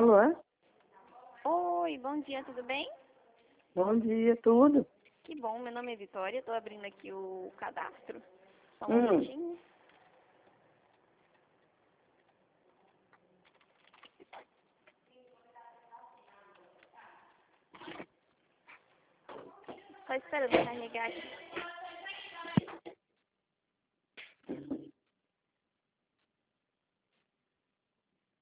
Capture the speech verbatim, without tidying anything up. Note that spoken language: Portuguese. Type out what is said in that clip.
Alô? Oi, bom dia, tudo bem? Bom dia, tudo? Que bom, meu nome é Vitória, estou abrindo aqui o cadastro. Só um Hum. minutinho. Só esperando carregar aqui.